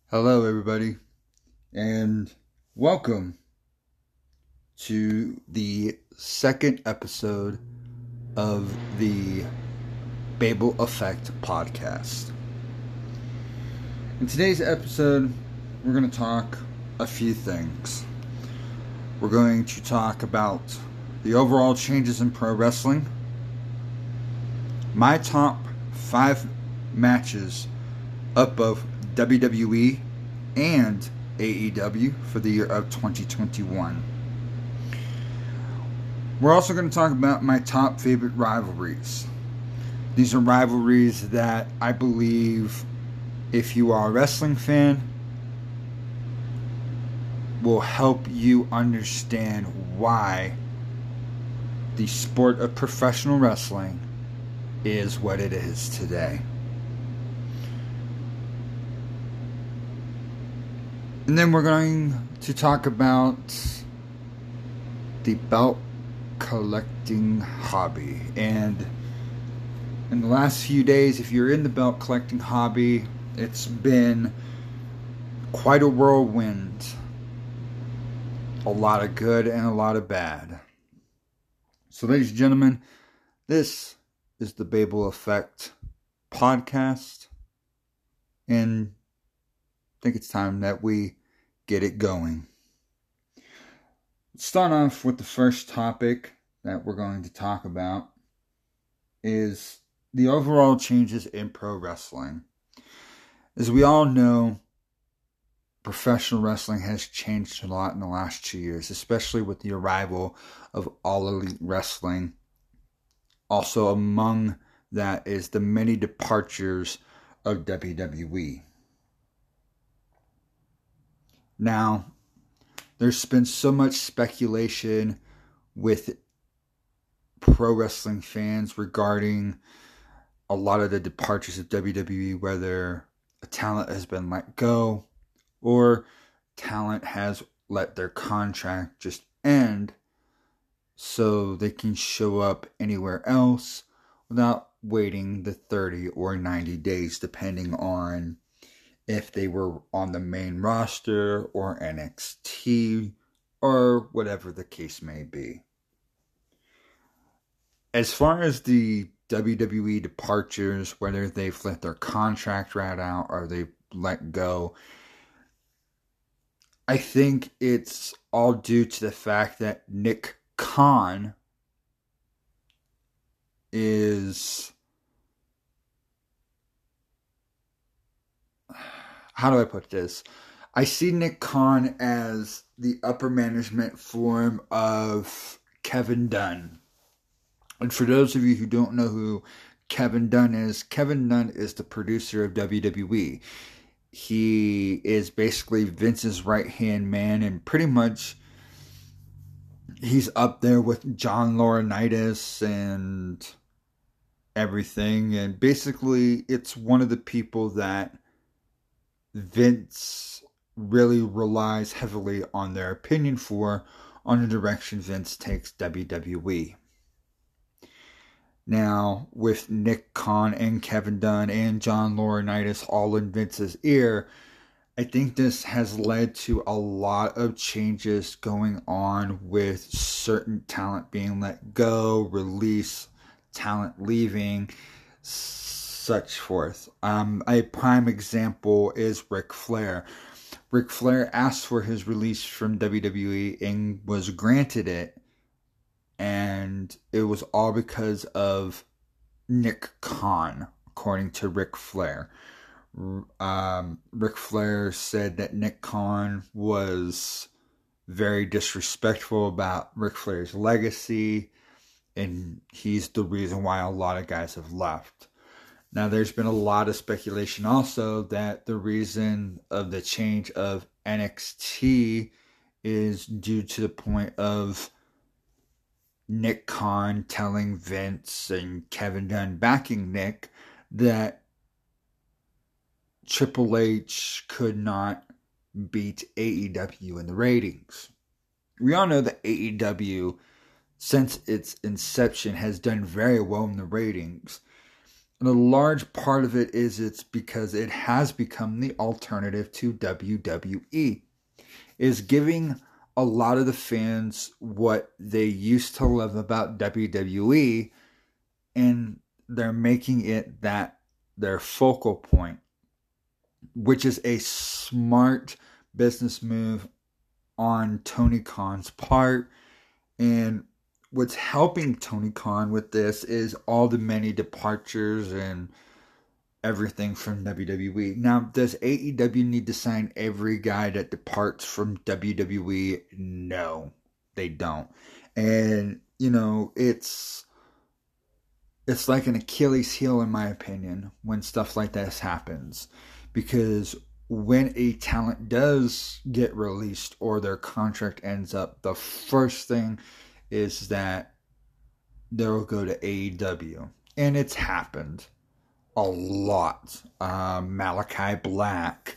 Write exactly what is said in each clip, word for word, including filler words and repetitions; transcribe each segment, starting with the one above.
Hello, everybody, and welcome to the second episode of the Babel Effect podcast. In today's episode, we're going to talk a few things. We're going to talk about the overall changes in pro wrestling, my top five matches up of W W E and A E W for the year of twenty twenty-one. We're also going to talk about my top favorite rivalries. These are rivalries that I believe, if you are a wrestling fan, will help you understand why the sport of professional wrestling is what it is today. And then we're going to talk about the belt collecting hobby. And in the last few days, if you're in the belt collecting hobby, it's been quite a whirlwind. A lot of good and a lot of bad. So, ladies and gentlemen, this is the Babel Effect podcast. And I think it's time that we get it going. Let's start off with the first topic that we're going to talk about is the overall changes in pro wrestling. As we all know, professional wrestling has changed a lot in the last two years, especially with the arrival of All Elite Wrestling. Also among that is the many departures of W W E. Now, there's been so much speculation with pro wrestling fans regarding a lot of the departures of W W E, whether a talent has been let go or talent has let their contract just end so they can show up anywhere else without waiting the thirty or ninety days, depending on if they were on the main roster or N X T or whatever the case may be. As far as the W W E departures, whether they've let their contract rat out or they let go, I think it's all due to the fact that Nick Khan is... How do I put this? I see Nick Khan as the upper management form of Kevin Dunn. And for those of you who don't know who Kevin Dunn is, Kevin Dunn is the producer of W W E. He is basically Vince's right-hand man, and pretty much he's up there with John Laurinaitis and everything. And basically, it's one of the people that Vince really relies heavily on their opinion for on the direction Vince takes W W E. Now, with Nick Khan and Kevin Dunn and John Laurinaitis all in Vince's ear, I think this has led to a lot of changes going on with certain talent being let go, release, talent leaving, such forth. Um, a prime example is Ric Flair. Ric Flair asked for his release from W W E and was granted it, and it was all because of Nick Khan, according to Ric Flair. Um, Ric Flair said that Nick Khan was very disrespectful about Ric Flair's legacy, and he's the reason why a lot of guys have left. Now, there's been a lot of speculation also that the reason of the change of N X T is due to the point of Nick Khan telling Vince and Kevin Dunn backing Nick that Triple H could not beat A E W in the ratings. We all know that A E W, since its inception, has done very well in the ratings. And a large part of it is it's because it has become the alternative to W W E. Is giving a lot of the fans what they used to love about W W E, and they're making it that their focal point, which is a smart business move on Tony Khan's part. And what's helping Tony Khan with this is all the many departures and everything from W W E. Now, does A E W need to sign every guy that departs from W W E? No, they don't. And, you know, it's it's like an Achilles heel, in my opinion, when stuff like this happens. Because when a talent does get released or their contract ends up, the first thing is that they'll go to A E W. And it's happened a lot. Uh, Malachi Black,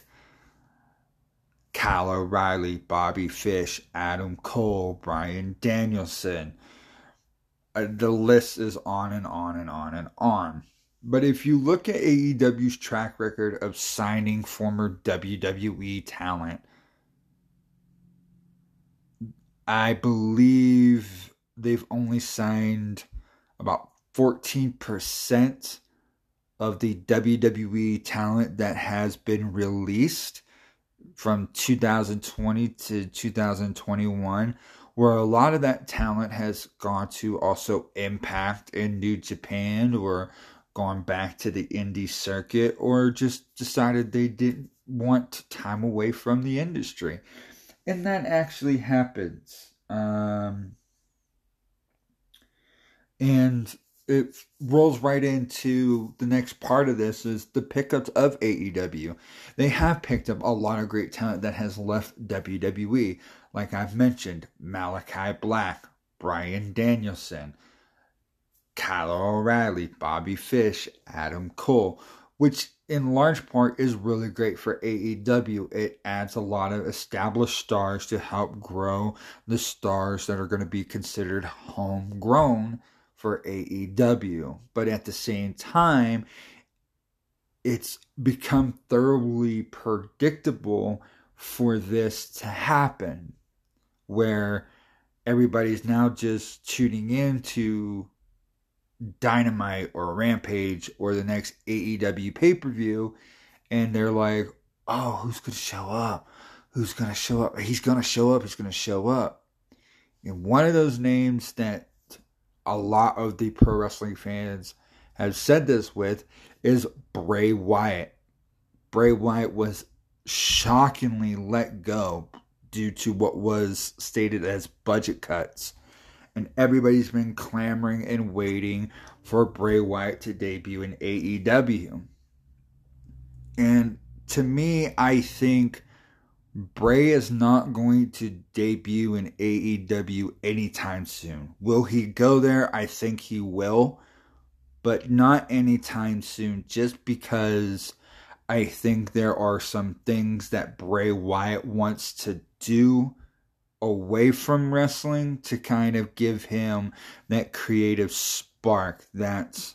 Kyle O'Reilly, Bobby Fish, Adam Cole, Bryan Danielson. Uh, the list is on and on and on and on. But if you look at A E W's track record of signing former W W E talent, I believe they've only signed about fourteen percent of the W W E talent that has been released from two thousand twenty to two thousand twenty-one, where a lot of that talent has gone to also Impact and New Japan, or gone back to the indie circuit, or just decided they didn't want time away from the industry. And that actually happens. Um, and it rolls right into the next part of this, is the pickups of A E W. They have picked up a lot of great talent that has left W W E. Like I've mentioned, Malachi Black, Bryan Danielson, Kyle O'Reilly, Bobby Fish, Adam Cole, which in large part is really great for A E W. It adds a lot of established stars to help grow the stars that are going to be considered homegrown for A E W. But at the same time, it's become thoroughly predictable for this to happen, where everybody's now just tuning in to Dynamite or Rampage or the next A E W pay-per-view, and they're like, oh, who's going to show up? Who's going to show up? He's going to show up. He's going to show up. And one of those names that a lot of the pro wrestling fans have said this with is Bray Wyatt. Bray Wyatt was shockingly let go due to what was stated as budget cuts. And everybody's been clamoring and waiting for Bray Wyatt to debut in A E W. And to me, I think Bray is not going to debut in A E W anytime soon. Will he go there? I think he will. But not anytime soon, just because I think there are some things that Bray Wyatt wants to do away from wrestling to kind of give him that creative spark, that,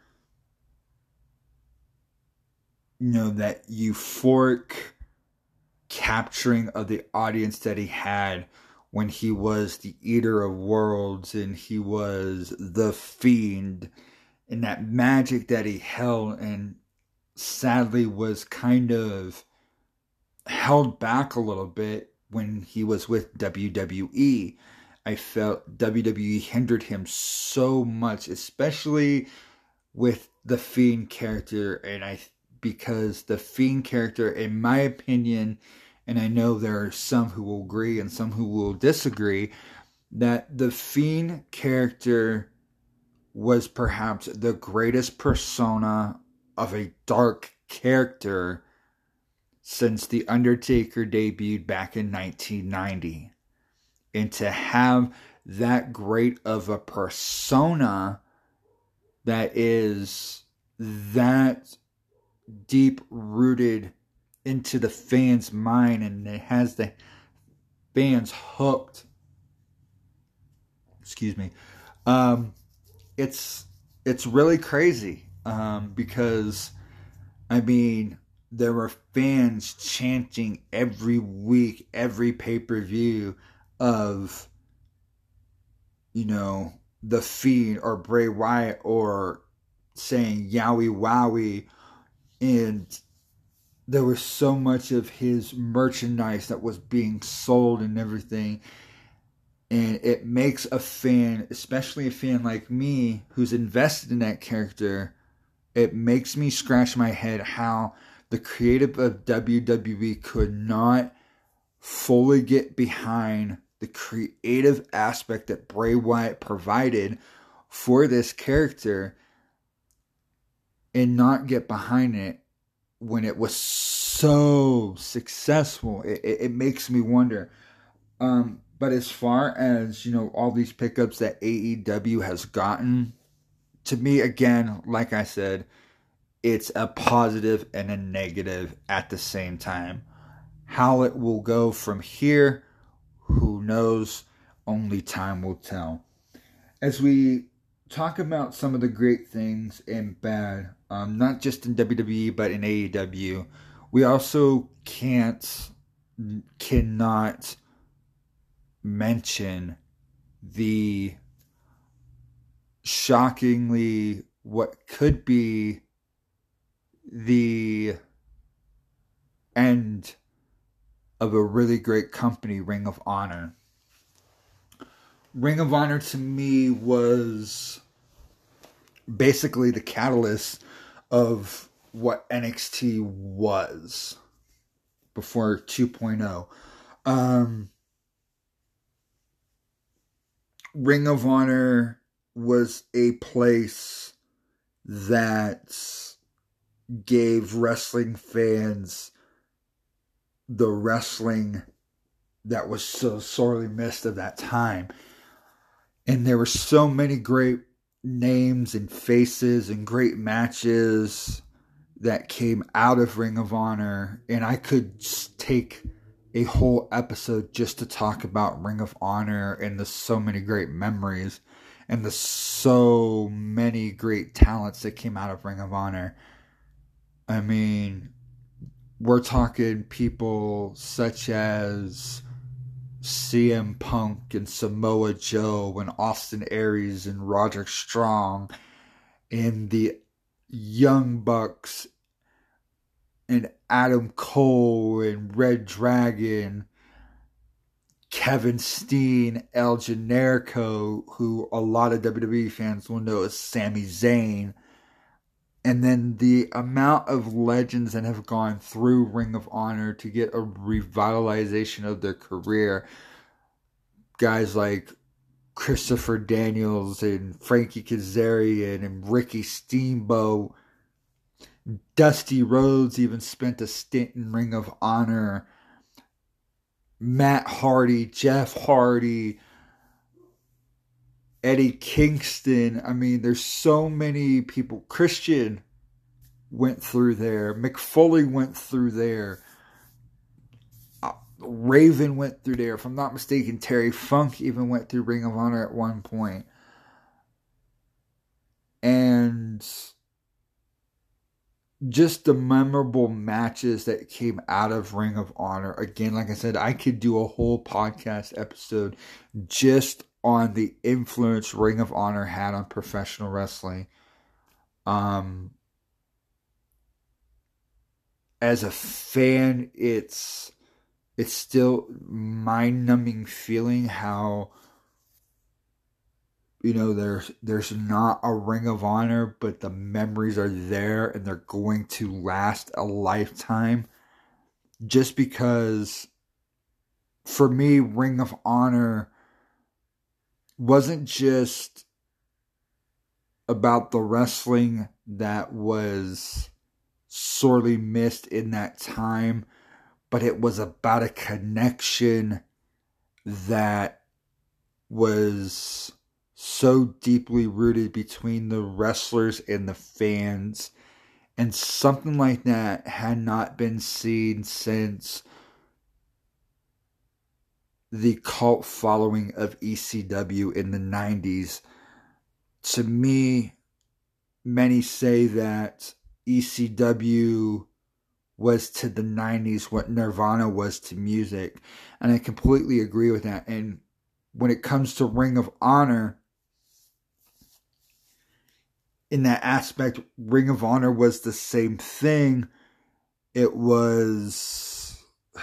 you know, that euphoric capturing of the audience that he had when he was the Eater of Worlds and he was the Fiend, and that magic that he held and sadly was kind of held back a little bit when he was with W W E. I felt W W E hindered him so much, especially with the Fiend character, and I because the Fiend character, in my opinion, and I know there are some who will agree and some who will disagree, that the Fiend character was perhaps the greatest persona of a dark character since The Undertaker debuted back in nineteen ninety. And to have that great of a persona that is that deep rooted into the fans' mind, and it has the fans hooked. Excuse me. Um, it's it's really crazy. Um, because, I mean, there were fans chanting every week, every pay-per-view of, you know, The Fiend or Bray Wyatt, or saying Yowie Wowie. And there was so much of his merchandise that was being sold and everything. And it makes a fan, especially a fan like me who's invested in that character, it makes me scratch my head how the creative of W W E could not fully get behind the creative aspect that Bray Wyatt provided for this character and not get behind it when it was so successful. It, it, it makes me wonder. Um, but as far as, you know, all these pickups that A E W has gotten, to me, again, like I said, it's a positive and a negative at the same time. How it will go from here, who knows? Only time will tell. As we talk about some of the great things and bad, um, not just in W W E but in A E W, we also can't, cannot mention the shockingly what could be the end of a really great company, Ring of Honor. Ring of Honor to me was basically the catalyst of what N X T was before two point oh. Um, Ring of Honor was a place that gave wrestling fans the wrestling that was so sorely missed of that time. And there were so many great names and faces and great matches that came out of Ring of Honor. And I could take a whole episode just to talk about Ring of Honor and the so many great memories and the so many great talents that came out of Ring of Honor. I mean, we're talking people such as C M Punk and Samoa Joe and Austin Aries and Roderick Strong and the Young Bucks and Adam Cole and Red Dragon, Kevin Steen, El Generico, who a lot of W W E fans will know as Sami Zayn. And then the amount of legends that have gone through Ring of Honor to get a revitalization of their career. Guys like Christopher Daniels and Frankie Kazarian and Ricky Steamboat. Dusty Rhodes even spent a stint in Ring of Honor. Matt Hardy, Jeff Hardy, Eddie Kingston. I mean, there's so many people. Christian went through there. Mick Foley went through there. Uh, Raven went through there. If I'm not mistaken, Terry Funk even went through Ring of Honor at one point. And just the memorable matches that came out of Ring of Honor. Again, like I said, I could do a whole podcast episode just on the influence Ring of Honor had on professional wrestling. Um, as a fan, it's it's still mind-numbing feeling how, you know, there's there's not a Ring of Honor, but the memories are there and they're going to last a lifetime. Just because, for me, Ring of Honor wasn't just about the wrestling that was sorely missed in that time, but it was about a connection that was so deeply rooted between the wrestlers and the fans. And something like that had not been seen since the cult following of E C W in the nineties. To me, many say that E C W was to the nineties what Nirvana was to music. And I completely agree with that. And when it comes to Ring of Honor, in that aspect, Ring of Honor was the same thing. It was...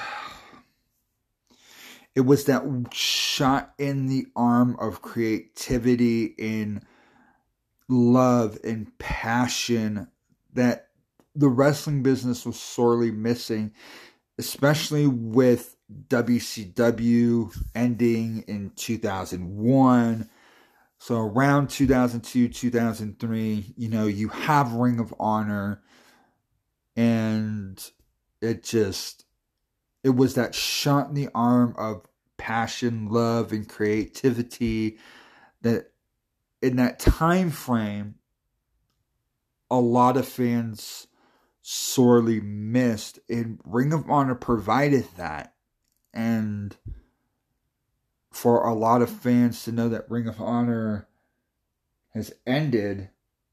It was that shot in the arm of creativity and love and passion that the wrestling business was sorely missing, especially with W C W ending in two thousand one. So around two thousand two, two thousand three, you know, you have Ring of Honor, and it just, it was that shot in the arm of passion, love, and creativity that in that time frame, a lot of fans sorely missed, and Ring of Honor provided that. And for a lot of fans to know that Ring of Honor has ended,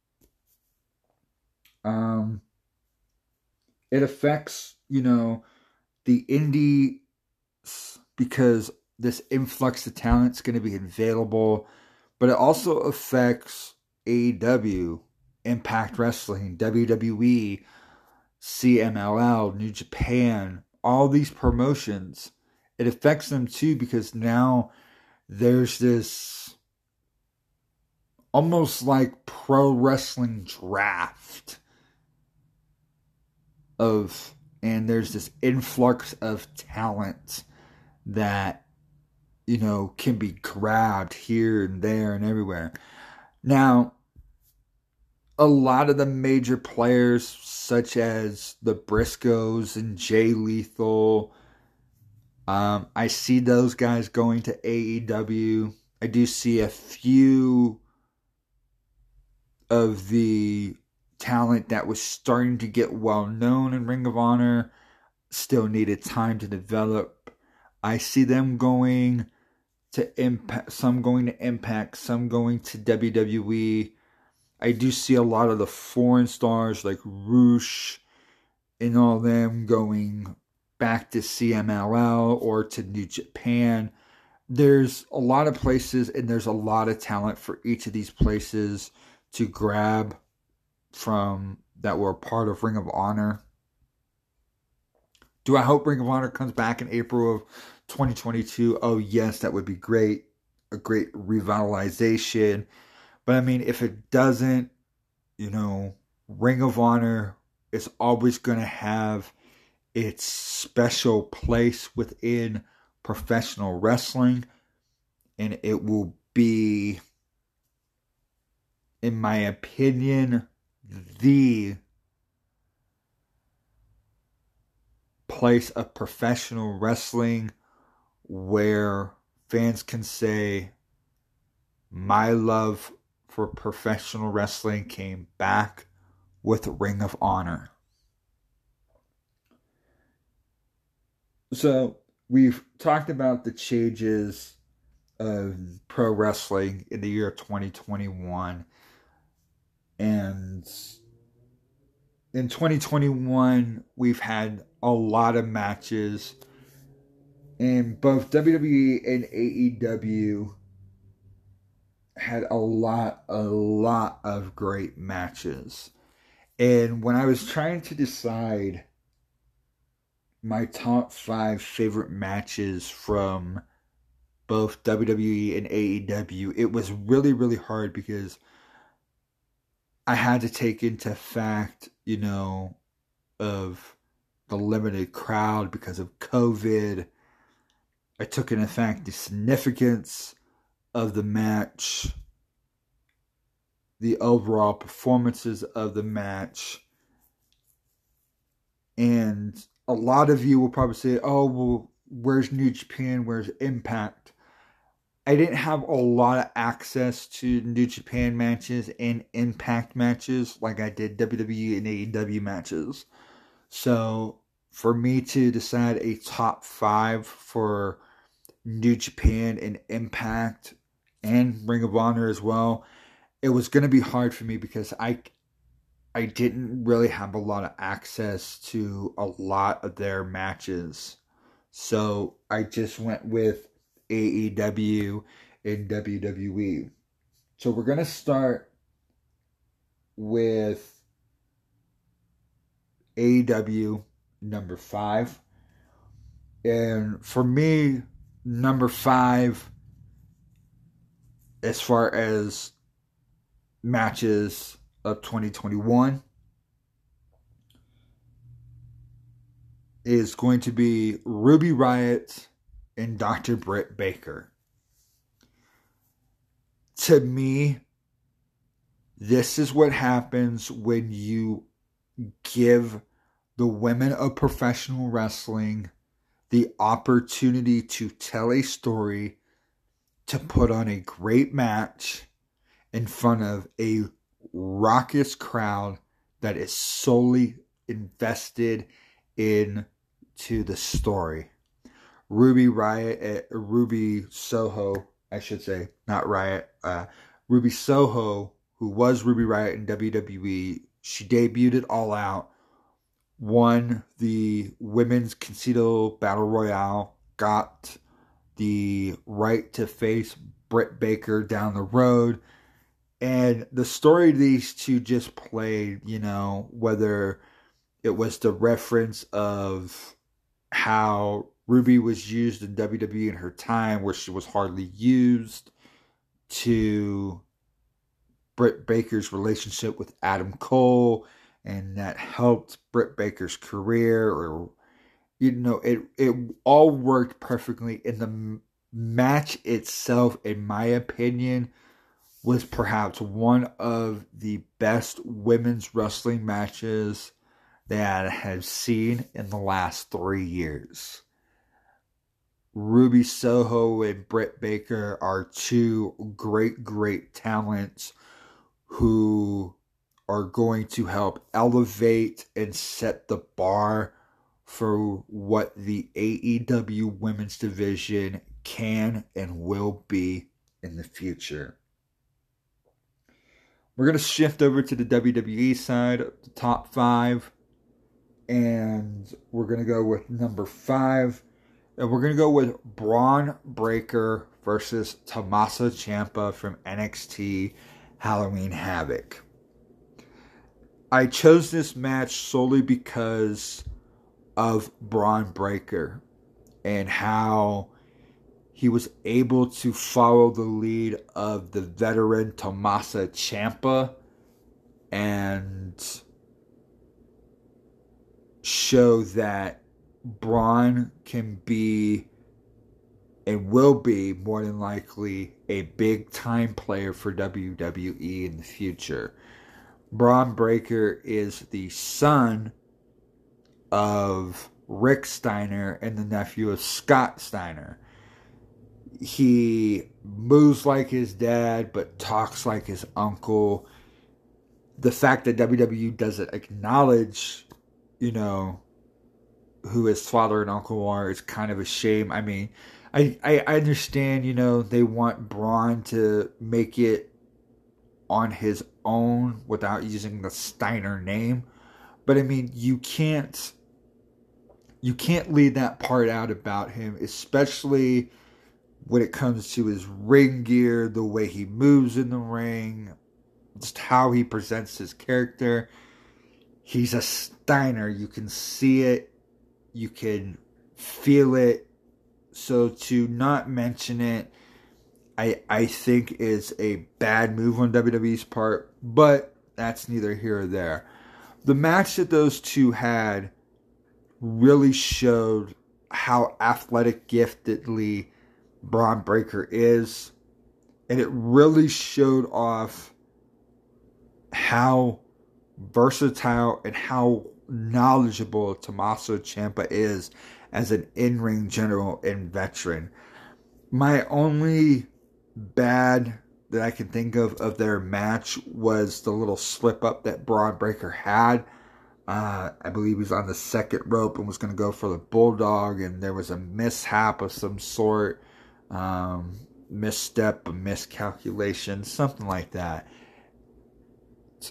um, it affects, you know, the indie, because this influx of talent is going to be available, but it also affects A E W, Impact Wrestling, W W E, C M L L, New Japan, all these promotions. It affects them too, because now there's this almost like pro wrestling draft of, and there's this influx of talent that, you know, can be grabbed here and there and everywhere. Now, a lot of the major players, such as the Briscoes and Jay Lethal, um, I see those guys going to A E W. I do see a few of the talent that was starting to get well known in Ring of Honor still needed time to develop. I see them going to Impact, some going to Impact, some going to W W E. I do see a lot of the foreign stars like Roosh and all them going back to C M L L or to New Japan. There's a lot of places, and there's a lot of talent for each of these places to grab from that were part of Ring of Honor. Do I hope Ring of Honor comes back in April of twenty twenty-two? Oh yes, that would be great. A great revitalization. But I mean, if it doesn't, you know, Ring of Honor is always going to have its special place within professional wrestling. And it will be, in my opinion, the place of professional wrestling where fans can say, my love for professional wrestling came back with Ring of Honor. So we've talked about the changes of pro wrestling in the year twenty twenty-one. And in twenty twenty-one, we've had a lot of matches. And both W W E and A E W had a lot, a lot of great matches. And when I was trying to decide my top five favorite matches from both W W E and A E W, it was really, really hard because I had to take into fact, you know, of the limited crowd because of COVID. I took into fact the significance of the match, the overall performances of the match. And a lot of you will probably say, oh, well, where's New Japan? Where's Impact? I didn't have a lot of access to New Japan matches and Impact matches like I did W W E and A E W matches. So for me to decide a top five for New Japan and Impact and Ring of Honor as well, it was going to be hard for me because I, I didn't really have a lot of access to a lot of their matches. So I just went with A E W and W W E. So we're going to start with A E W number five. And for me, number five, as far as matches of twenty twenty-one, is going to be Ruby Riott and Doctor Britt Baker. To me, this is what happens when you give the women of professional wrestling the opportunity to tell a story, to put on a great match in front of a raucous crowd that is solely invested into the story. Ruby Riott, uh, Ruby Soho, I should say, not Riott, uh, Ruby Soho, who was Ruby Riott in W W E, she debuted at All Out, won the Women's Concedo Battle Royale, got the right to face Britt Baker down the road, and the story these two just played, you know, whether it was the reference of how Ruby was used in W W E in her time where she was hardly used, to Britt Baker's relationship with Adam Cole, and that helped Britt Baker's career, or, you know, it, it all worked perfectly. In the match itself, in my opinion, was perhaps one of the best women's wrestling matches that I have seen in the last three years. Ruby Soho and Britt Baker are two great, great talents who are going to help elevate and set the bar for what the A E W women's division can and will be in the future. We're going to shift over to the W W E side, the top five, and we're going to go with number five. And we're going to go with Bron Breakker versus Tommaso Ciampa from N X T Halloween Havoc. I chose this match solely because of Bron Breakker and how he was able to follow the lead of the veteran Tommaso Ciampa and show that Bron can be and will be more than likely a big time player for W W E in the future. Bron Breakker is the son of Rick Steiner and the nephew of Scott Steiner. He moves like his dad but talks like his uncle. The fact that W W E doesn't acknowledge, you know, who his father and uncle are is kind of a shame. I mean, I, I, I understand, you know, they want Bron to make it on his own without using the Steiner name. But I mean, you can't you can't leave that part out about him, especially when it comes to his ring gear, the way he moves in the ring, just how he presents his character. He's a Steiner. You can see it. You can feel it. So to not mention it, I I think is a bad move on W W E's part. But that's neither here or there. The match that those two had really showed how athletic giftedly Bron Breakker is. And it really showed off how versatile and how knowledgeable Tommaso Ciampa is as an in-ring general and veteran. My only bad that I can think of of their match was the little slip-up that Bron Breakker had. Uh, I believe he was on the second rope and was going to go for the Bulldog, and there was a mishap of some sort. Um, misstep, a miscalculation, something like that.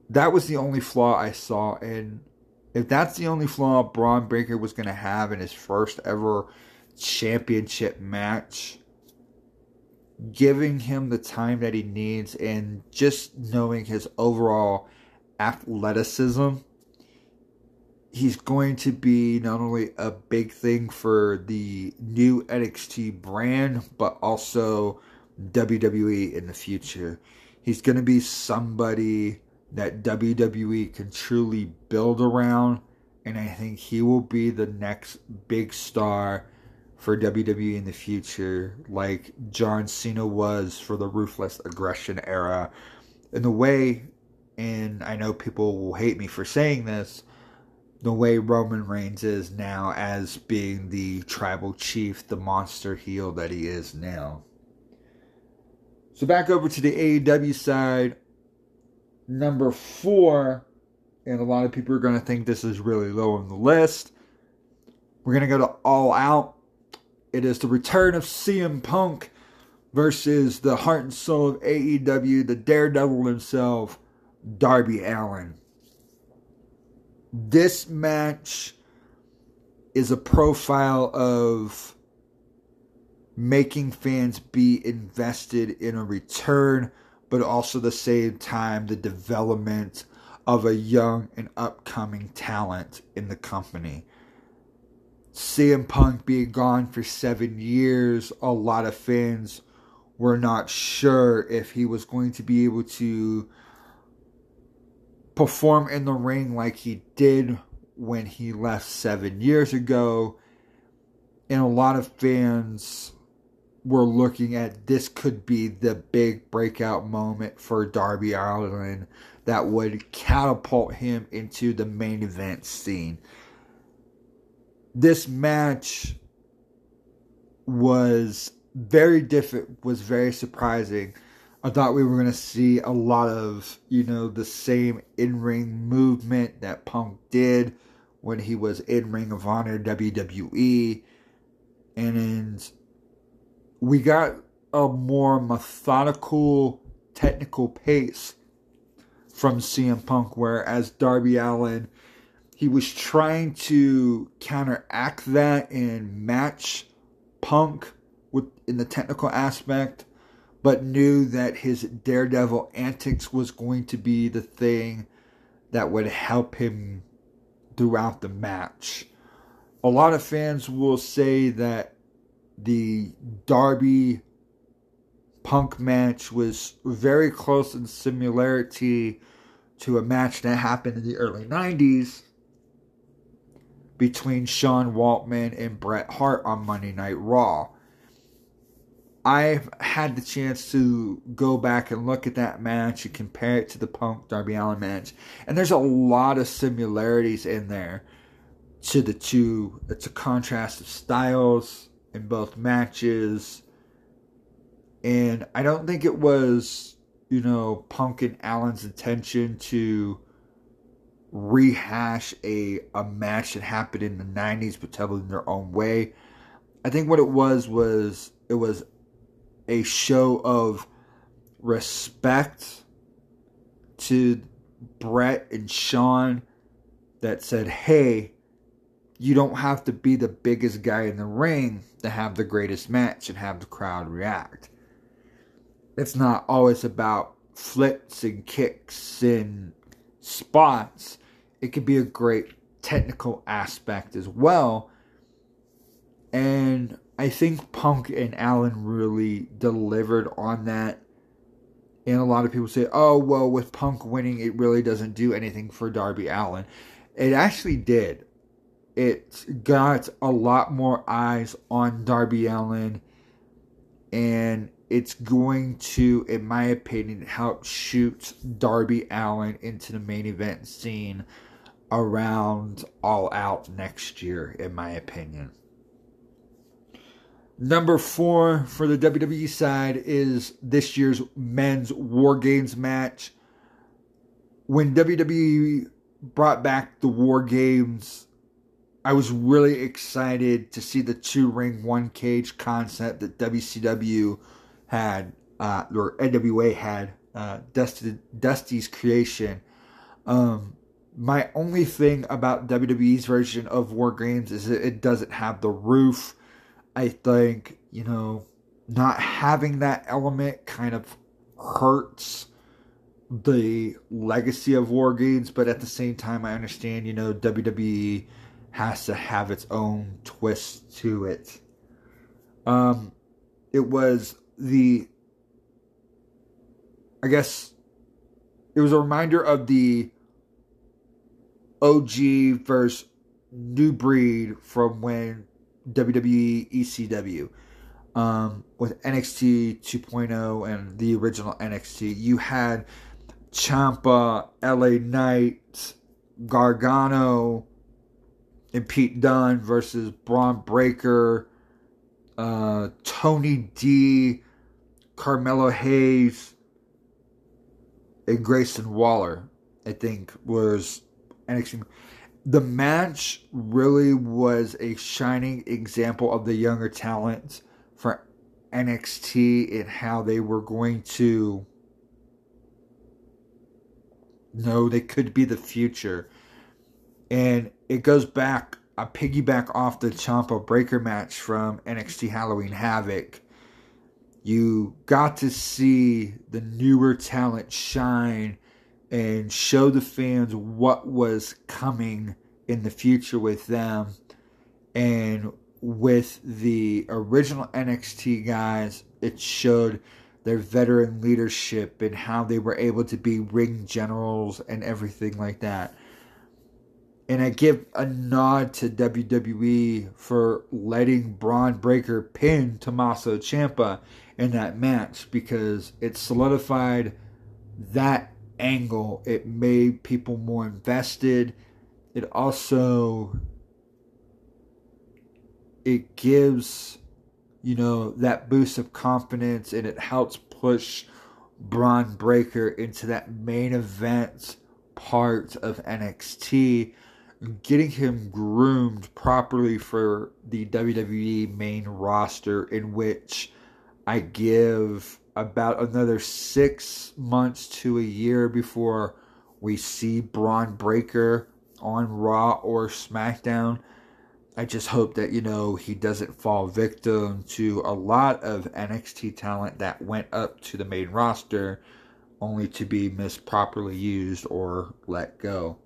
that was the only flaw I saw. And if that's the only flaw Braun Breaker was going to have in his first ever championship match, giving him the time that he needs and just knowing his overall athleticism, he's going to be not only a big thing for the new N X T brand, but also W W E in the future. He's going to be somebody that W W E can truly build around, and I think he will be the next big star for W W E in the future, like John Cena was for the Ruthless Aggression era. In the way, and I know people will hate me for saying this, the way Roman Reigns is now as being the tribal chief, the monster heel that he is now. So back over to the A E W side, number four, and a lot of people are going to think this is really low on the list. We're going to go to All Out. It is the return of C M Punk versus the heart and soul of A E W, the Daredevil himself, Darby Allin. This match is a profile of making fans be invested in a return, but also at the same time the development of a young and upcoming talent in the company. C M Punk being gone for seven years, a lot of fans were not sure if he was going to be able to perform in the ring like he did when he left seven years ago. And a lot of fans were looking at this could be the big breakout moment for Darby Allin that would catapult him into the main event scene. This match was very different, was very surprising. I thought we were going to see a lot of, you know, the same in-ring movement that Punk did when he was in Ring of Honor W W E. And we got a more methodical, technical pace from C M Punk, whereas Darby Allin, he was trying to counteract that and match Punk with in the technical aspect, but knew that his Daredevil antics was going to be the thing that would help him throughout the match. A lot of fans will say that the Darby Punk match was very close in similarity to a match that happened in the early nineties between Sean Waltman and Bret Hart on Monday Night Raw. I've had the chance to go back and look at that match and compare it to the Punk Darby Allin match, and there's a lot of similarities in there to the two. It's a contrast of styles in both matches, and I don't think it was, you know, Punk and Allen's intention to rehash a, a match that happened in the nineties but tell it in their own way. I think what it was was it was a show of respect to Bret and Sean that said, hey, you don't have to be the biggest guy in the ring to have the greatest match and have the crowd react. It's not always about flips and kicks and spots. It could be a great technical aspect as well. And I think Punk and Allin really delivered on that. And a lot of people say, oh, well, with Punk winning, it really doesn't do anything for Darby Allin. It actually did. It got a lot more eyes on Darby Allin. And it's going to, in my opinion, help shoot Darby Allin into the main event scene around All Out next year, in my opinion. Number four for the W W E side is this year's men's War Games match. When W W E brought back the War Games, I was really excited to see the two-ring, one-cage concept that W C W had, uh, or N W A had, uh, Dusty, Dusty's creation. Um, my only thing about W W E's version of War Games is that it doesn't have the roof. I think, you know, not having that element kind of hurts the legacy of War Games, but at the same time, I understand, you know, W W E has to have its own twist to it. Um, it was the, I guess, it was a reminder of the O G versus new breed from when W W E E C W. Um, with N X T two point oh and the original N X T, you had Ciampa, L A Knight, Gargano, and Pete Dunne versus Braun Breaker, uh, Tony D, Carmelo Hayes, and Grayson Waller, I think, was N X T. The match really was a shining example of the younger talent for N X T and how they were going to know they could be the future. And it goes back, a piggyback off the Ciampa Breaker match from N X T Halloween Havoc. You got to see the newer talent shine and show the fans what was coming in the future with them. And with the original N X T guys, it showed their veteran leadership and how they were able to be ring generals and everything like that. And I give a nod to W W E for letting Braun Breaker pin Tommaso Ciampa in that match, because it solidified that angle. It made people more invested. It also, it gives, you know, that boost of confidence, and it helps push Braun Breaker into that main event part of N X T, getting him groomed properly for the W W E main roster, in which I give about another six months to a year before we see Braun Breaker on Raw or SmackDown. I just hope that, you know, he doesn't fall victim to a lot of N X T talent that went up to the main roster only to be misproperly used or let go.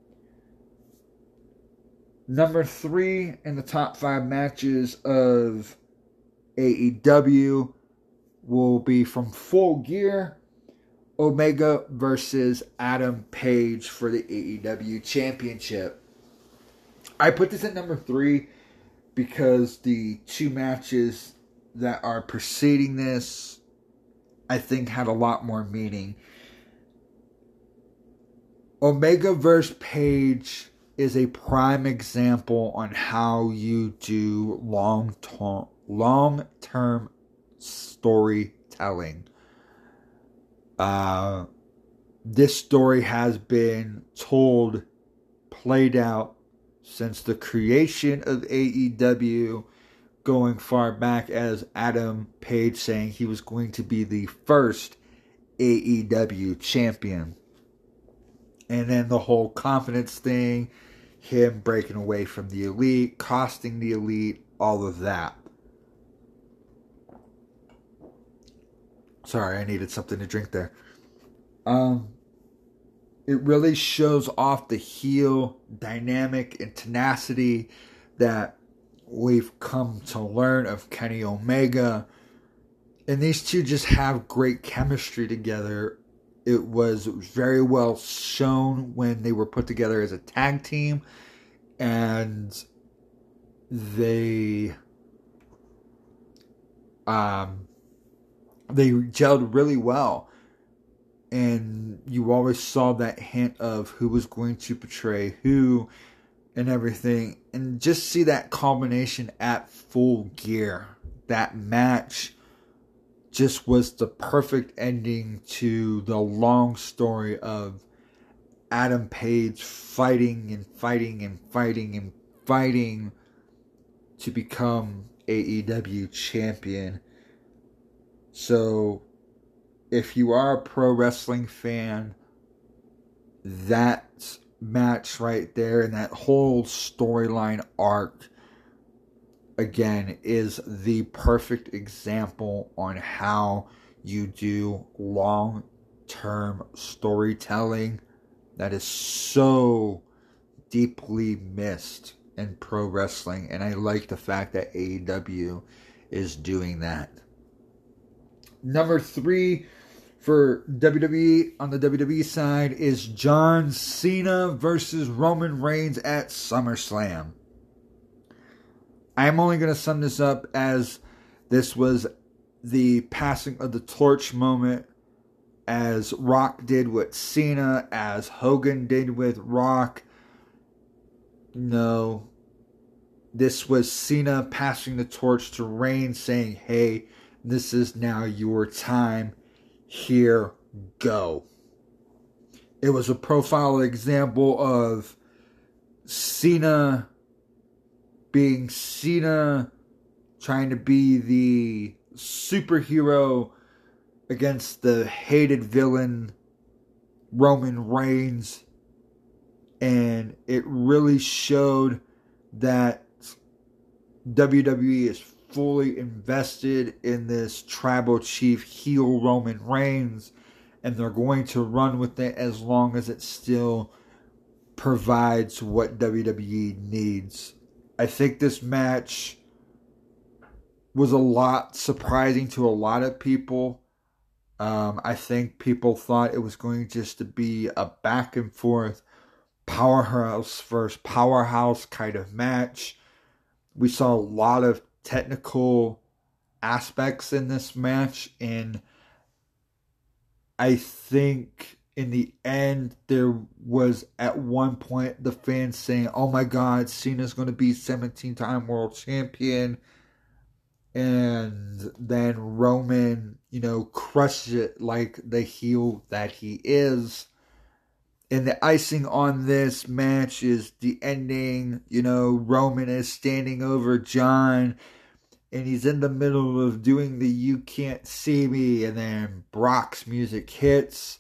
Number three in the top five matches of A E W will be from Full Gear, Omega versus Adam Page for the A E W Championship. I put this at number three because the two matches that are preceding this, I think, had a lot more meaning. Omega versus Page is a prime example on how you do long-term, long-term storytelling. Uh, this story has been told, played out, since the creation of A E W, going far back as Adam Page saying he was going to be the first A E W champion. And then the whole confidence thing, him breaking away from the Elite, costing the Elite, all of that. Sorry, I needed something to drink there. Um, it really shows off the heel dynamic and tenacity that we've come to learn of Kenny Omega. And these two just have great chemistry together. It was very well shown when they were put together as a tag team. And they um, they gelled really well. And you always saw that hint of who was going to portray who and everything. And just see that combination at Full Gear. That match just was the perfect ending to the long story of Adam Page fighting and fighting and fighting and fighting to become A E W champion. So, if you are a pro wrestling fan, that match right there and that whole storyline arc, again, is the perfect example on how you do long-term storytelling that is so deeply missed in pro wrestling. And I like the fact that A E W is doing that. Number three for W W E on the W W E side is John Cena versus Roman Reigns at SummerSlam. I'm only going to sum this up as this was the passing of the torch moment, as Rock did with Cena, as Hogan did with Rock. No, this was Cena passing the torch to Reigns, saying, hey, this is now your time. Here, go. It was a profile example of Cena being Cena, trying to be the superhero against the hated villain Roman Reigns. And it really showed that W W E is fully invested in this tribal chief heel Roman Reigns, and they're going to run with it as long as it still provides what W W E needs. I think this match was a lot surprising to a lot of people. Um, I think people thought it was going just to be a back and forth powerhouse versus powerhouse kind of match. We saw a lot of technical aspects in this match, and I think in the end there was at one point the fans saying, oh my god, Cena's going to be seventeen-time world champion, and then Roman, you know, crushed it like the heel that he is. And the icing on this match is the ending. You know, Roman is standing over John, and he's in the middle of doing the "You Can't See Me," and then Brock's music hits.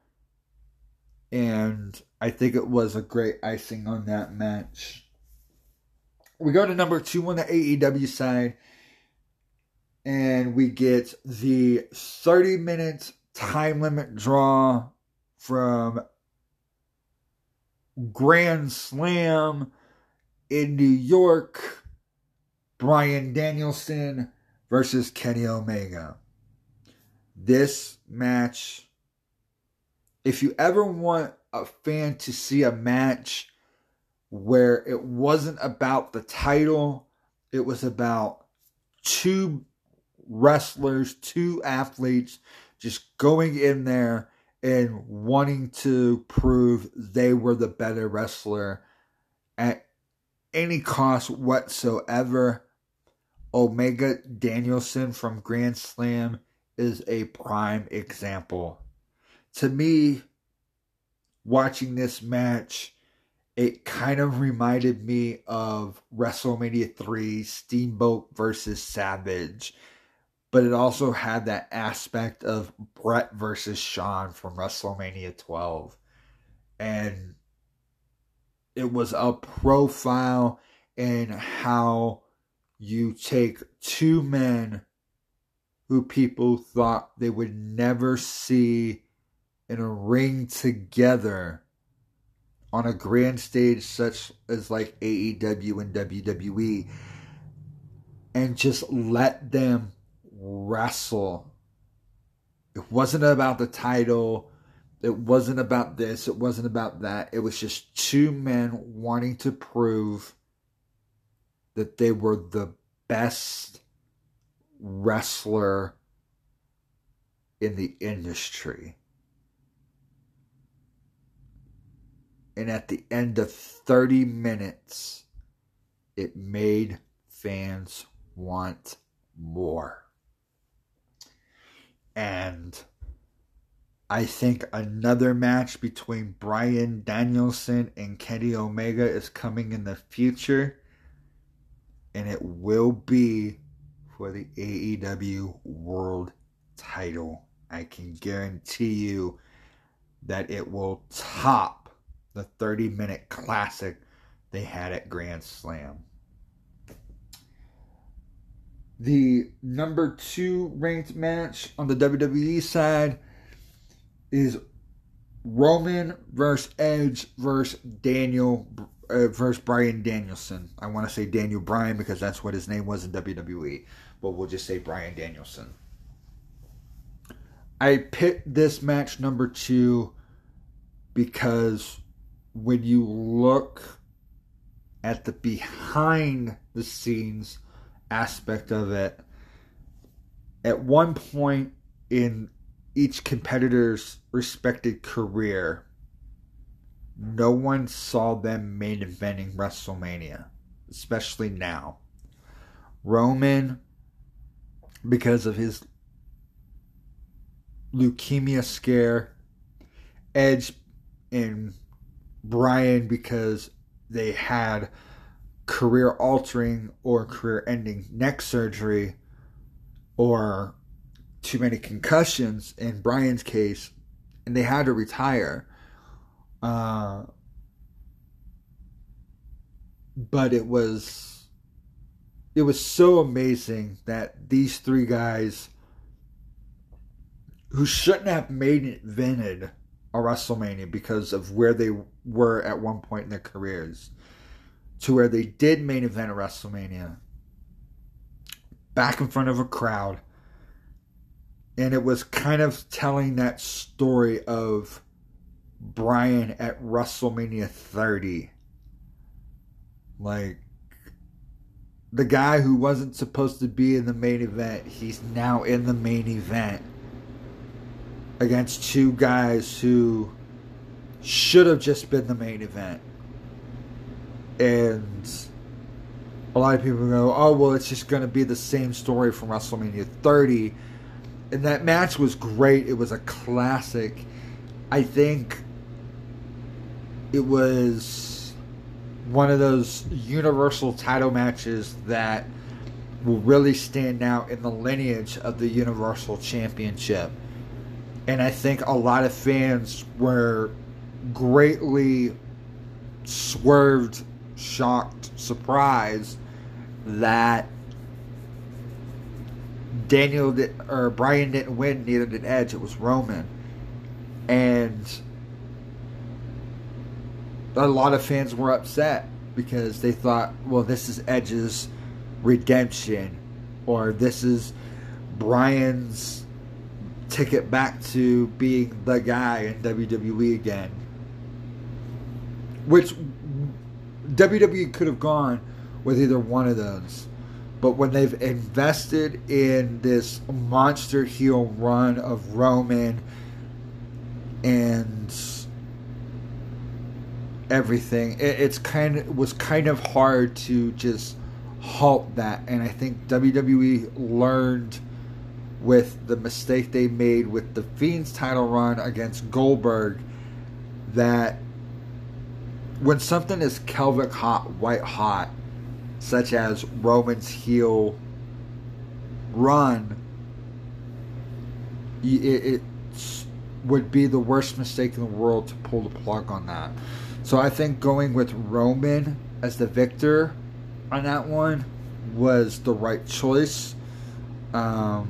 And I think it was a great icing on that match. We go to number two on the A E W side, and we get the thirty minute time limit draw from Grand Slam in New York. Bryan Danielson versus Kenny Omega. This match, if you ever want a fan to see a match where it wasn't about the title, it was about two wrestlers, two athletes just going in there and wanting to prove they were the better wrestler at any cost whatsoever, Omega Danielson from Grand Slam is a prime example. To me, watching this match, it kind of reminded me of WrestleMania three, Steamboat versus Savage. But it also had that aspect of Brett versus Shawn from WrestleMania twelve. And it was a profile in how you take two men who people thought they would never see in a ring together on a grand stage such as like A E W and W W E, and just let them wrestle. It wasn't about the title. It wasn't about this. It wasn't about that. It was just two men wanting to prove that they were the best wrestler in the industry. And at the end of thirty minutes, it made fans want more. And I think another match between Bryan Danielson and Kenny Omega is coming in the future. And it will be for the A E W World title. I can guarantee you that it will top the thirty minute classic they had at Grand Slam. The number two ranked match on the W W E side is Roman versus Edge versus Daniel uh, versus Bryan Danielson. I want to say Daniel Bryan because that's what his name was in W W E, but we'll just say Bryan Danielson. I picked this match number two because when you look at the behind the scenes aspect of it, at one point in each competitor's respected career, no one saw them main eventing WrestleMania, especially now. Roman, because of his leukemia scare, Edge and Bryan because they had career-altering or career-ending neck surgery or too many concussions in Bryan's case, and they had to retire. Uh, but it was it was so amazing that these three guys who shouldn't have made it invented a WrestleMania because of where they were at one point in their careers, to where they did main event a WrestleMania back in front of a crowd. And it was kind of telling that story of Bryan at WrestleMania thirty. Like, the guy who wasn't supposed to be in the main event, he's now in the main event against two guys who should have just been the main event. And a lot of people go, oh, well, it's just going to be the same story from WrestleMania thirty. And that match was great. It was a classic. I think it was one of those universal title matches that will really stand out in the lineage of the Universal Championship. And I think a lot of fans were greatly swerved, shocked, surprised that Daniel did, or Bryan didn't win, neither did Edge. It was Roman. And a lot of fans were upset because they thought, well, this is Edge's redemption, or this is Bryan's ticket back to being the guy in W W E again. Which W W E could have gone with either one of those. But when they've invested in this monster heel run of Roman and everything, it, it's kind of, it was kind of hard to just halt that. And I think W W E learned with the mistake they made with the Fiend's title run against Goldberg that when something is Kelvic hot, white hot, such as Roman's heel run, it, it would be the worst mistake in the world to pull the plug on that. So I think going with Roman as the victor on that one was the right choice. Um,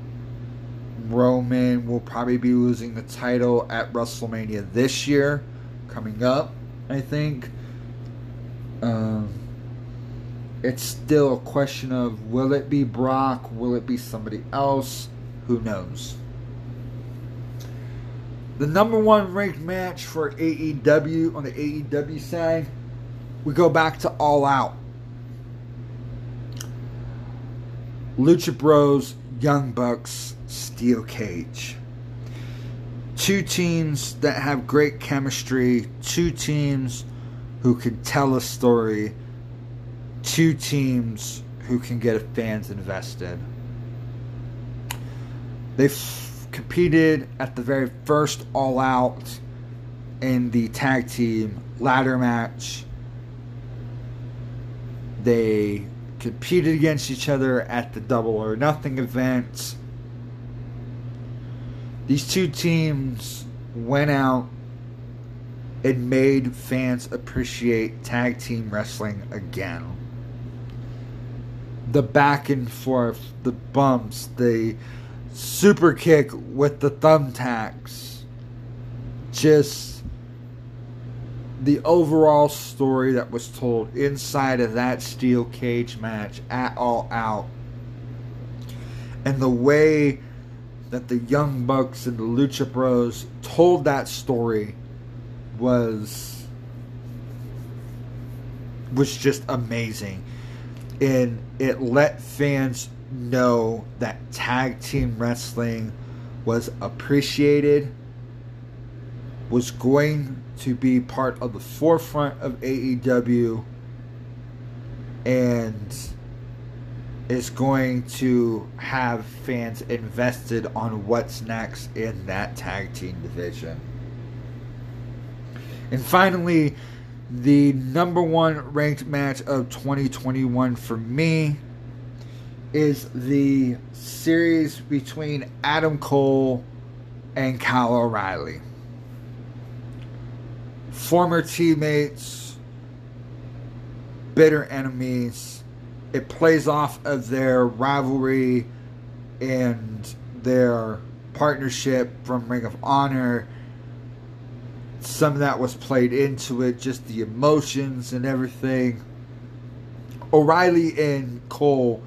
Roman will probably be losing the title at WrestleMania this year, coming up, I think. Um, it's still a question of, will it be Brock? Will it be somebody else? Who knows? The number one ranked match for A E W on the A E W side, we go back to All Out. Lucha Bros, Young Bucks, Steel Cage. Two teams that have great chemistry. Two teams who can tell a story. Two teams who can get fans invested. They've competed at the very first All Out in the tag team ladder match. They competed against each other at the Double or Nothing event. These two teams went out and made fans appreciate tag team wrestling again. The back and forth, the bumps, the super kick with the thumbtacks. Just the overall story that was told inside of that steel cage match at All Out. And the way that the Young Bucks and the Lucha Bros told that story was was just amazing. And it let fans know that tag team wrestling was appreciated, was going to be part of the forefront of A E W, and is going to have fans invested on what's next in that tag team division. And finally, the number one ranked match of twenty twenty-one for me is the series between Adam Cole and Kyle O'Reilly. Former teammates, bitter enemies. It plays off of their rivalry and their partnership from Ring of Honor. Some of that was played into it, just the emotions and everything. O'Reilly and Cole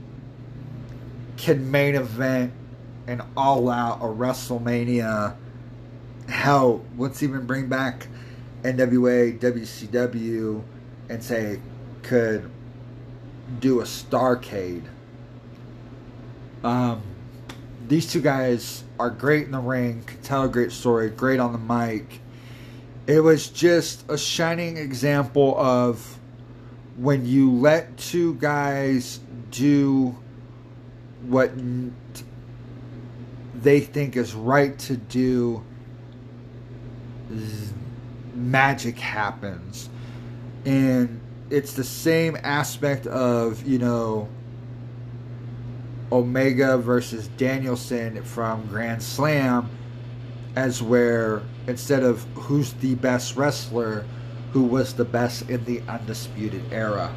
can main event and All Out a WrestleMania. Hell, let's even bring back N W A, W C W, and say could do a Starrcade. Um, these two guys are great in the ring, can tell a great story, great on the mic. It was just a shining example of when you let two guys do what they think is right to do, magic happens. And it's the same aspect of, you know, Omega versus Danielson from Grand Slam, as where instead of who's the best wrestler, who was the best in the Undisputed Era.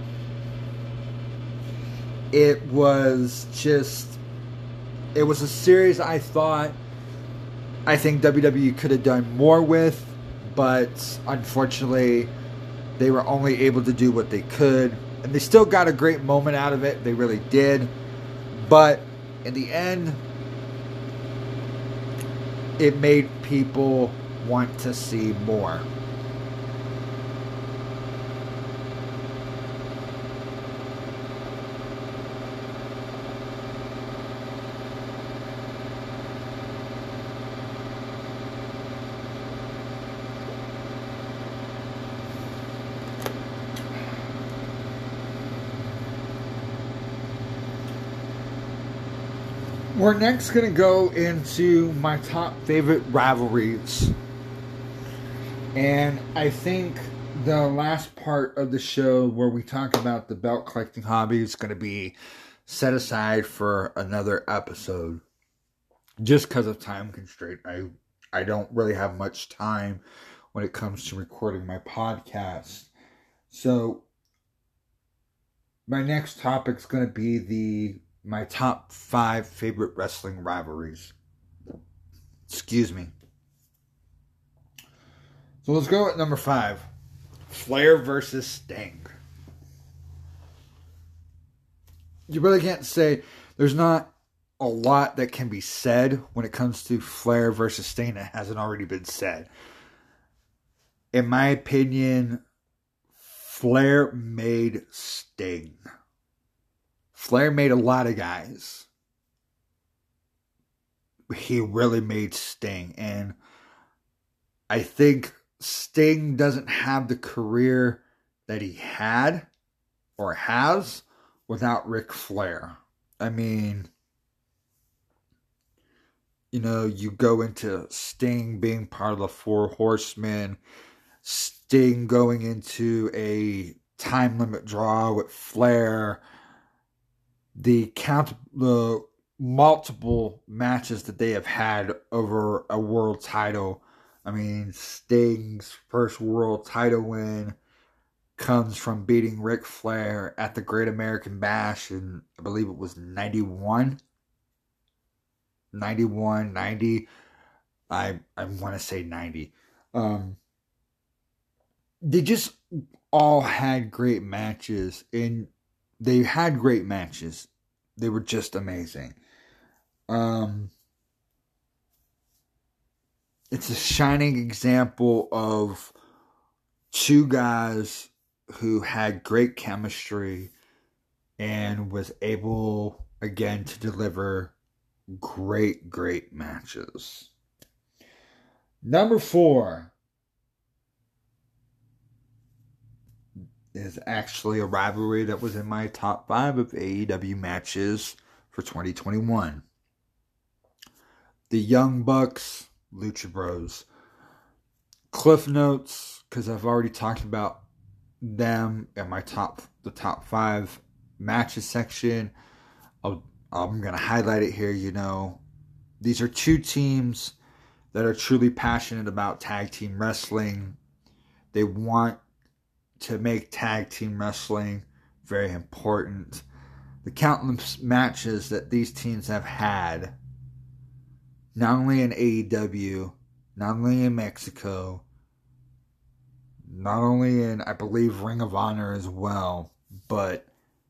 It was just, it was a series I thought, I think W W E could have done more with, but unfortunately, they were only able to do what they could. And they still got a great moment out of it. They really did. But in the end, it made people want to see more. We're next going to go into my top favorite rivalries. And I think the last part of the show where we talk about the belt collecting hobby is going to be set aside for another episode. Just because of time constraint. I, I don't really have much time when it comes to recording my podcast. So, my next topic is going to be the my top five favorite wrestling rivalries. Excuse me. So let's go at number five. Flair versus Sting. You really can't say, there's not a lot that can be said when it comes to Flair versus Sting that hasn't already been said. In my opinion, Flair made Sting. Flair made a lot of guys. He really made Sting. And I think Sting doesn't have the career that he had or has without Ric Flair. I mean, you know, you go into Sting being part of the Four Horsemen, Sting going into a time limit draw with Flair, the count, the multiple matches that they have had over a world title I mean, Sting's first world title win comes from beating Ric Flair at the Great American Bash in, I believe it was ninety-one. ninety-one, ninety. I, I want to say ninety. Um, they just all had great matches, and they had great matches. They were just amazing. Um, it's a shining example of two guys who had great chemistry and was able again to deliver great, great matches. Number four is actually a rivalry that was in my top five of A E W matches for twenty twenty-one. The Young Bucks, Lucha Bros. Cliff notes, because I've already talked about them in my top, the top five matches section. I'll, I'm going to highlight it here. You know, these are two teams that are truly passionate about tag team wrestling. They want to make tag team wrestling very important. The countless matches that these teams have had, not only in A E W, not only in Mexico, not only in, I believe, Ring of Honor as well, but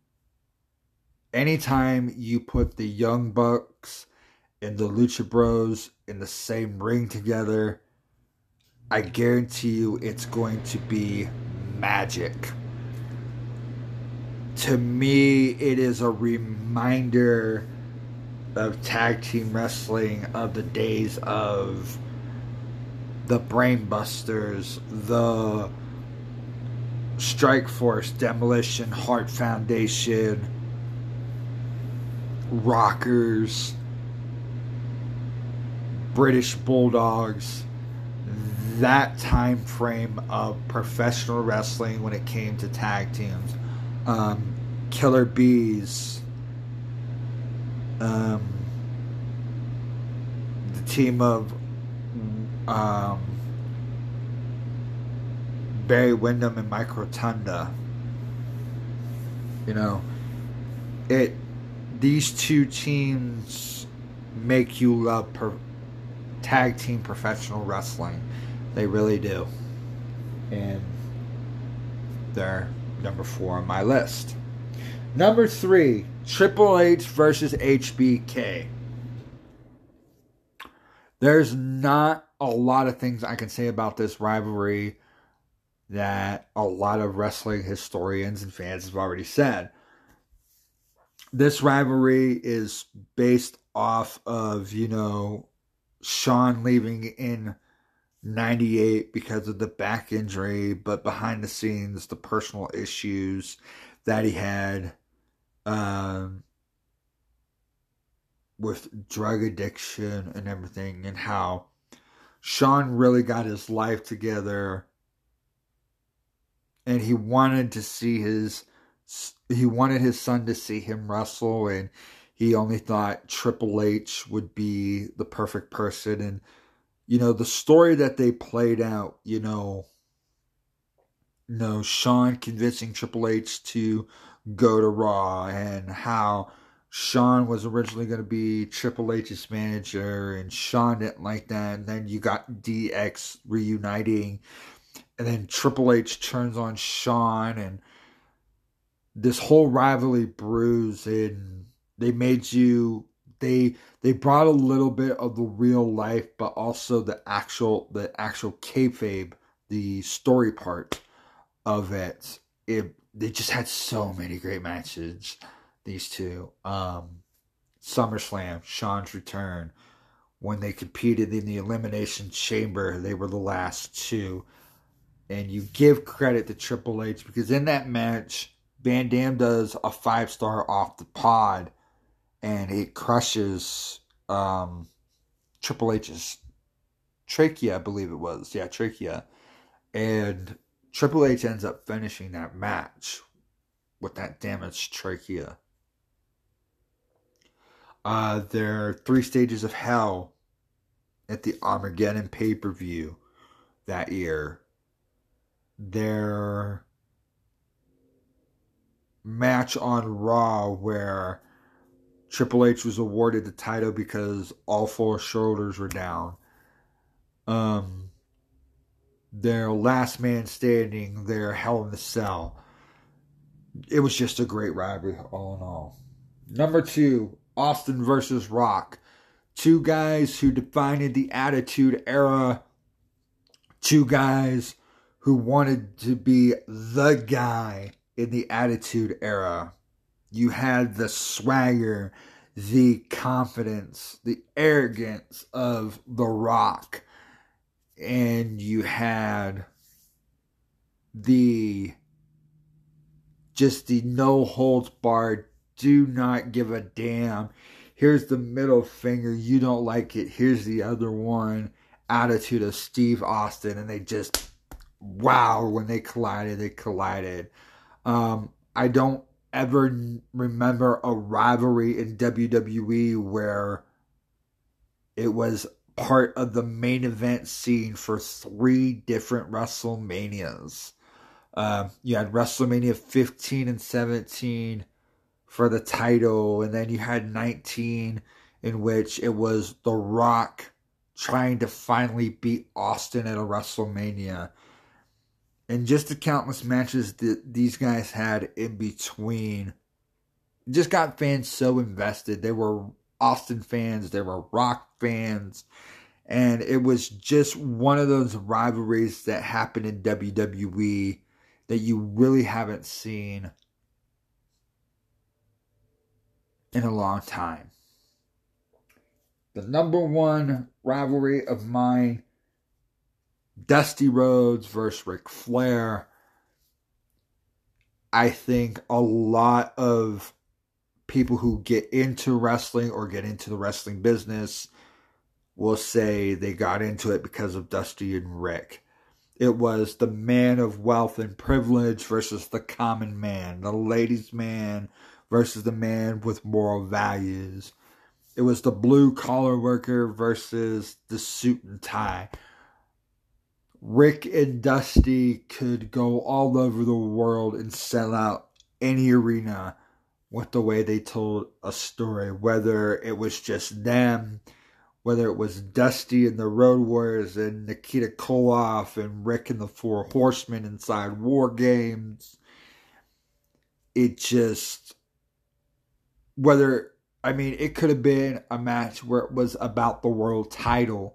anytime you put the Young Bucks and the Lucha Bros in the same ring together, I guarantee you it's going to be magic. To me, it is a reminder of tag team wrestling, of the days of the Brainbusters, the Strike Force, Demolition, Heart Foundation, Rockers, British Bulldogs. That time frame of professional wrestling when it came to tag teams. Um, Killer Bees. Um, the team of um, Barry Windham and Mike Rotunda. You know, it. These two teams make you love per, tag team professional wrestling. They really do. And they're number four on my list. Number three, Triple H versus H B K. There's not a lot of things I can say about this rivalry that a lot of wrestling historians and fans have already said. This rivalry is based off of, you know, Shawn leaving in ninety-eight because of the back injury, but behind the scenes, the personal issues that he had um, with drug addiction and everything, and how Shawn really got his life together, and he wanted to see his he wanted his son to see him wrestle, and he only thought Triple H would be the perfect person. And you know, the story that they played out, you know, you know, Shawn convincing Triple H to go to Raw, and how Shawn was originally going to be Triple H's manager, and Shawn didn't like that. And then you got D X reuniting, and then Triple H turns on Shawn, and this whole rivalry brews, and they made you, they they brought a little bit of the real life, but also the actual the actual kayfabe, the story part of it. It they just had so many great matches. These two, um, SummerSlam, Shawn's return, when they competed in the Elimination Chamber, they were the last two, and you give credit to Triple H because in that match, Van Dam does a five star off the pod, and it crushes um, Triple H's trachea, I believe it was. Yeah, trachea. And Triple H ends up finishing that match with that damaged trachea. Uh, there are three stages of hell at the Armageddon pay-per-view. that year. Their match on Raw where Triple H was awarded the title because all four shoulders were down. Um, their last man standing, their Hell in a Cell. It was just a great rivalry all in all. Number two, Austin versus Rock. Two guys who defined the Attitude Era. Two guys who wanted to be the guy in the Attitude Era. You had the swagger, the confidence, the arrogance of The Rock. And you had the just the no holds barred, do not give a damn. Here's the middle finger, you don't like it, here's the other one attitude of Steve Austin. And they just, wow, when they collided, they collided. Um, I don't ever remember a rivalry in W W E where it was part of the main event scene for three different WrestleManias. Uh, you had WrestleMania fifteen and seventeen for the title, and then you had nineteen in which it was The Rock trying to finally beat Austin at a WrestleMania. And just the countless matches that these guys had in between just got fans so invested. They were Austin fans, they were Rock fans, and it was just one of those rivalries that happened in W W E that you really haven't seen in a long time. The number one rivalry of mine, Dusty Rhodes versus Ric Flair. I think a lot of people who get into wrestling or get into the wrestling business will say they got into it because of Dusty and Rick. It was the man of wealth and privilege versus the common man, the ladies' man versus the man with moral values. It was the blue collar worker versus the suit and tie. Rick and Dusty could go all over the world and sell out any arena with the way they told a story, whether it was just them, whether it was Dusty and the Road Warriors and Nikita Koloff and Rick and the Four Horsemen inside War Games. It just, whether, I mean, it could have been a match where it was about the world title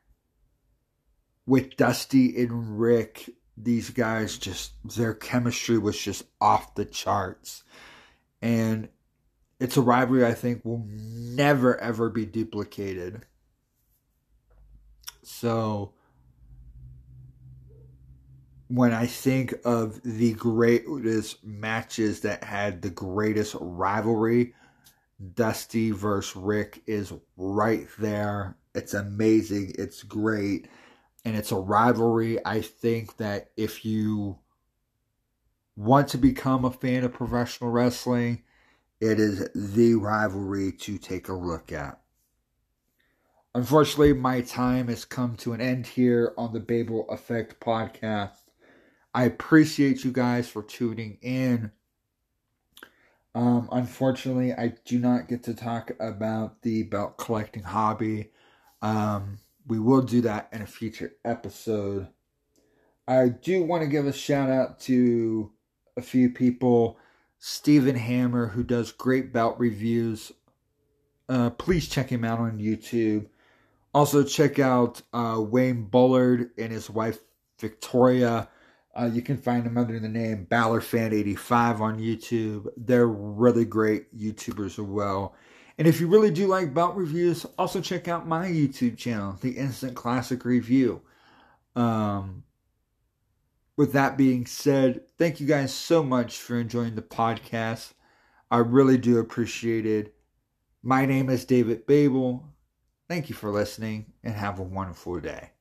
with Dusty and Rick. These guys just, their chemistry was just off the charts. And it's a rivalry I think will never ever be duplicated. So, when I think of the greatest matches that had the greatest rivalry, Dusty versus Rick is right there. It's amazing. It's great. And it's a rivalry, I think, that if you want to become a fan of professional wrestling, it is the rivalry to take a look at. Unfortunately, my time has come to an end here on the Babel Effect podcast. I appreciate you guys for tuning in. Um, unfortunately, I do not get to talk about the belt collecting hobby. Um, we will do that in a future episode. I do want to give a shout out to a few people. Stephen Hammer, who does great belt reviews. Uh, please check him out on YouTube. Also check out uh, Wayne Bullard and his wife Victoria. Uh, you can find them under the name BalorFan eighty-five on YouTube. They're really great YouTubers as well. And if you really do like belt reviews, also check out my YouTube channel, The Instant Classic Review. Um, with that being said, thank you guys so much for enjoying the podcast. I really do appreciate it. My name is David Babel. Thank you for listening and have a wonderful day.